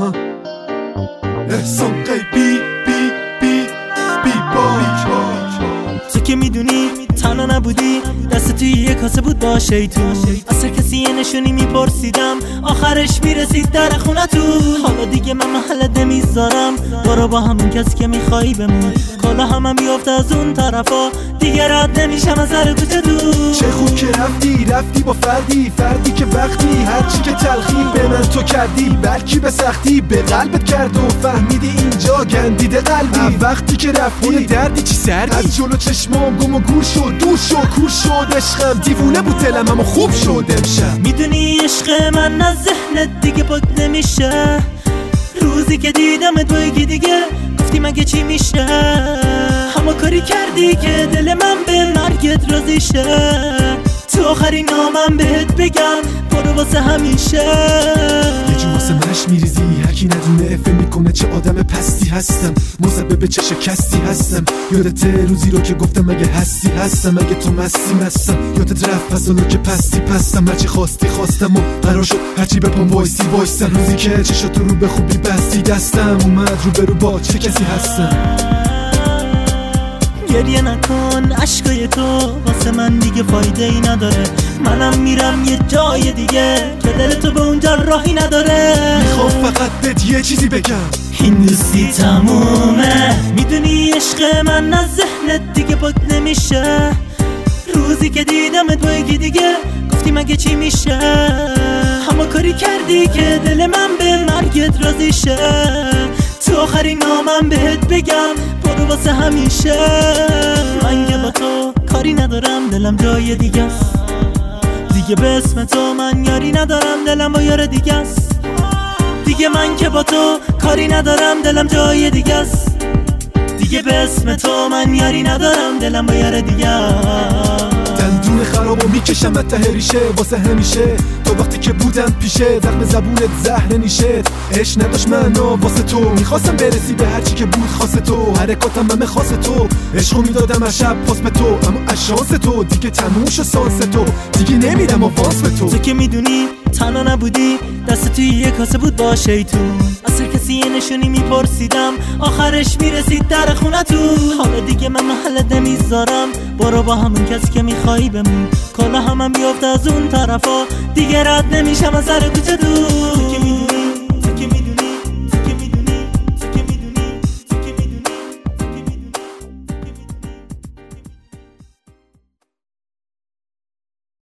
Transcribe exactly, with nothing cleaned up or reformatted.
احسان قیبی بی بی بی باج. تو که میدونی تنها نبودی، دست توی یه کاسه بود با شیطون. از هر کسی یه نشونی میپرسیدم، آخرش میرسید در خونه تو. حالا دیگه من محلت نمیذارم، برو با همون کسی که میخوایی بمون. کالا همم بیافته از اون طرفا، دیگه رد نمیشم از هر کوچه دور. چه خوب که رفتی رفتی با فردی، فردی که وقتی هرچی که تلخی به من تو کردی، بلکی به سختی به قلبت کرد و فهمیدی اینجا گندیده قلبی. وقتی که رفتی دردی چی سردی، از جلو چشمام گم و گور شد، دور شد کور شد عشقم، دیوونه بود دلم اما خوب شد امشب. میدونی عشق من از ذهنت دیگه پاک نمیشه، روزی که دیدم تو یکی دیگه گفتی مگه چی میشه. همه کاری کردی که دل من به مرگت راضی شه، تو آخرین نامم بهت بگم برو واسه همیشه. یه جو واسه مش میریزی، هرکی ندونه افه میکنه چه آدم پستی هستم، مزبه به چه شکستی هستم. یادت روزی رو که گفتم مگه هستی هستم، مگه تو مستی مستم. یادت رفت از اونو که پستی پستم، هرچی خواستی خواستم و قرار شد هرچی بپام وایسی وایستم. روزی که چشاتو رو به خوبی بستی دستم اومد رو برو با چه کسی هستم. گریه نکن عشقای تو واسه من دیگه فایده ای نداره، منم میرم یه جای دیگه که دل تو به اونجا راهی نداره. میخوام فقط بهت یه چیزی بگم، این دوستی تمومه. میدونی عشق من از ذهنت دیگه پاک نمیشه، روزی که دیدم تو یکی دیگه گفتی مگه چی میشه. همه کاری کردی که دل من به مرگت راضی شه، تو آخرین نامم بهت بگم برو واسه همیشه. من که با تو کاری ندارم، دلم جای دیگه است دیگه، به اسم تو من یاری ندارم، دلم با یار دیگه است دیگه. من که با تو کاری ندارم، دلم جای دیگه است دیگه، به اسم تو من یاری ندارم، دلم با یار دیگه است. دندون خرابو میکشم ته ریشه واسه همیشه، تا وقتی که بودم پیشه زخم زبونت زهر نیشه. عشق نداشت معنا واسه تو، میخواستم برسی به هرچی که بود خاص تو، حرکاتم همه خاص تو. عشقو میدادم از شب پاس به تو، اما از شانس تو دیگه تموم شد سانس تو، دیگه نمیدم آوانس به تو. تو که میدونی تنها نبودی، دست توی یه کاسه بود با شیطون. از هر کسی یه نشونی میپرسیدم، آخرش میرسید در خونه تو. حالا دیگه من محلت نمیذارم، برو با همون کسی که میخوایی بمون. کالا همم بیافته از اون طرفا، دیگه رد نمیشم از هر کوچه دور.